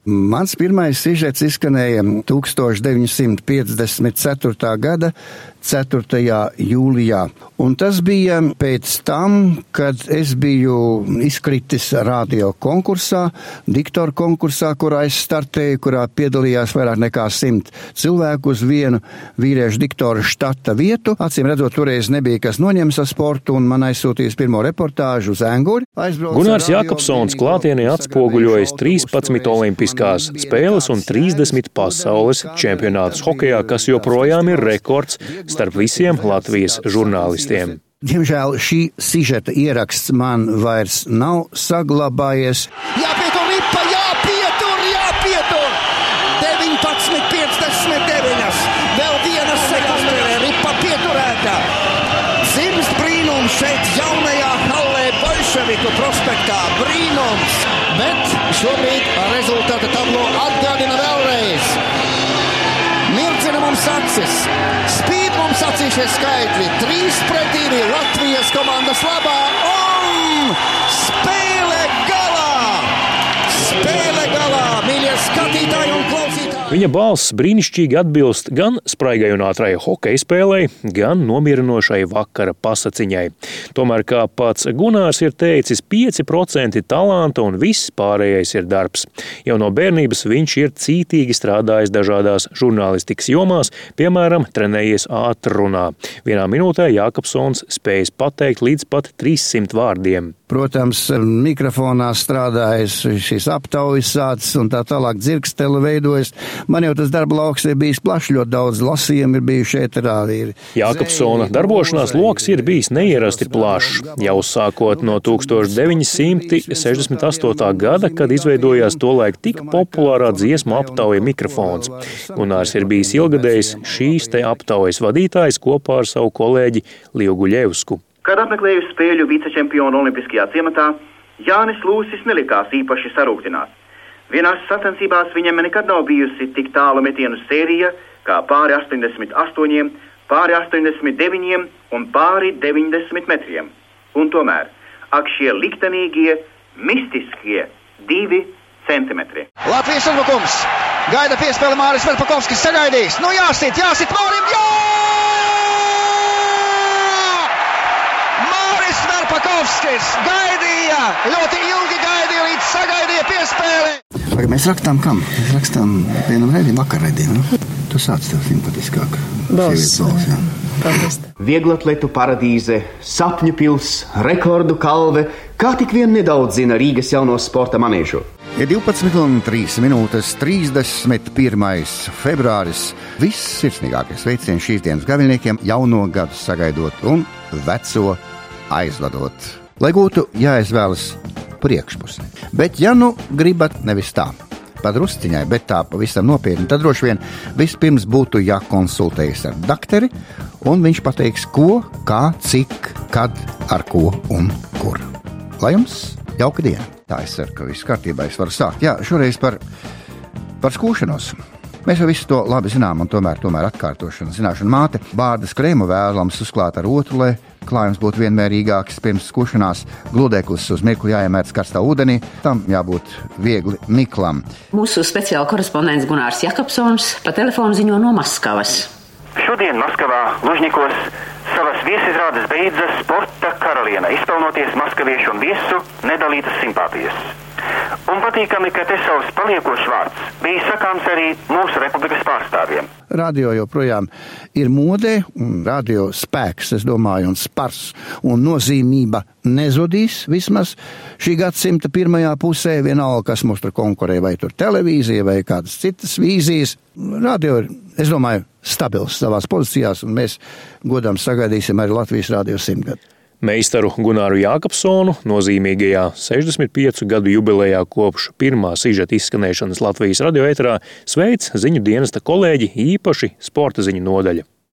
Mans pirmais sižets izskanēja 1954. gada 4. jūlijā. Un tas bija pēc tam, kad es biju izkritis radio konkursā, diktoru konkursā, kurā es startēju, kurā piedalījās vairāk nekā 100 cilvēku uz vienu vīriešu diktoru štata vietu. Acīm redzot, toreiz nebija kas noņems ar sportu, un man aizsūtījis pirmo reportāžu uz Enguri. Gunārs Jakobsons klātienē atspoguļojas 13 olimpiskās spēles un 30 pasaules čempionātus hokejā, kas joprojām ir rekords starp visiem Latvijas žurnālistiem. Diemžēl šī sižeta ieraksts man vairs nav saglabājies. Jāpietur ripa, jāpietur! 19:59. Vēl vienas sekundes ripa pieturēta. Dzimst brīnums šeit jaunajā hallē Bolševiku prospektā. Brīnums! Bet šobrīd rezultāta tablo atgādina vēlreiz. Mirdzina mums acis, spīd mums acīs šie skaitļi. 3-2 Latvijas komandas labā un spēle galā! Spēle galā, mīļie skatītāji un klausītāji! Viņa balss brīnišķīgi atbilst gan spraigai un ātrai hokeja spēlei, gan nomierinošai vakara pasaciņai. Tomēr, kā pats Gunārs ir teicis, 5% talanta un viss pārējais ir darbs. Jau no bērnības viņš ir cītīgi strādājis dažādās žurnālistikas jomās, piemēram, trenējies ātrrunā. Vienā minūtē Jakobsons spējas pateikt līdz pat 300 vārdiem. Protams, mikrofonā strādājis, šīs aptaujas sācis un tā tālāk dzirksteli veidojas. Man jau tas darba lauks ir bijis plašs, ļoti daudz lasījumi ir bijuši šeit arī. Jakobsona darbošanās loks ir bijis neierasti plašs. Jau sākot no 1968. gada, kad izveidojās tolaik tik populārā dziesmu aptauja mikrofons. Gunārs ir bijis ilgadējs šīs te aptaujas vadītājs kopā ar savu kolēģi Liu Guļevsku. Kad apmeklēju spēļu vicečempionu olimpiskajā ciematā, Jānis Lūsis nelikās īpaši sarūktināts. Vienās sacensībās viņam nekad nav bijusi tik tālu metienu sērija kā pāri 88, pāri 89 un pāri 90 metriem. Un tomēr, ak šie liktenīgie, mistiskie 2 centimetri. Latvijas uzbrukums! Gaida piespēle Māris Verpakovskis, sagaidīs! Nu jāsit Mārim! Verpakovskis gaidīja, ļoti ilgi gaidīja, līdz sagaidīja piespēli. Mēs rakstām kam? Mēs rakstām vienam redzim, vakarrediem. Tu sāc tev simpatiskāk. Balss. Vieglatletu paradīze, sapņu pils, rekordu kalve, kā tik vien nedaudz zina Rīgas jauno sporta manēžu. Ir 12:31. februāris. Viss sirsnīgākais veiciens šīs dienas gaviļniekiem jauno gadu sagaidot un veco aizvadot, lai būtu jāizvēlas priekšpusē. Bet ja nu gribat nevis tā, padrusciņai, bet tā pavisam nopietni, tad droši vien vispirms būtu jākonsultējas ar dakteri, un viņš pateiks, ko, kā, cik, kad, ar ko un kur. Lai jums jauka diena. Tā es ceru, ka viss kārtībā es varu sākt. Jā, šoreiz par skūšanos. Mēs jau visu to labi zinām, un tomēr atkārtošana. Zināšana māte bārdas krēmu vēlams uzklāt ar otru, lai klājums būtu vienmērīgāks pirms skušanās. Gludeklis uz mirkli jāiemērc karstā ūdenī, tam jābūt viegli miklam. Mūsu speciāla korespondents Gunārs Jakobsons pa telefonu ziņo no Maskavas. Šodien Maskavā, Lužņikos, savas viesizrādes beidza sporta karaliene, izpelnoties maskaviešu un viesu nedalītas simpātijas. Un patīkami, ka te savs paliekošs vārds bija sakāms arī mūsu republikas pārstāvjiem. Radio joprojām ir modē, un radio spēks, es domāju, un spars un nozīmība nezudīs vismaz šī gadsimta pirmajā pusē, vienalga, kas mums tur konkurē, vai tur televīzija, vai kādas citas vīzijas. Radio ir, es domāju, stabils savās pozīcijās, un mēs godām sagaidīsim arī Latvijas radio 100 gadu. Meistaru Gunāru Jakobsonu nozīmīgajā 65 gadu jubilejā kopš pirmā sižeta izskanēšanas Latvijas radio ēterā sveic ziņu dienesta kolēģi, īpaši sporta ziņu nodaļa.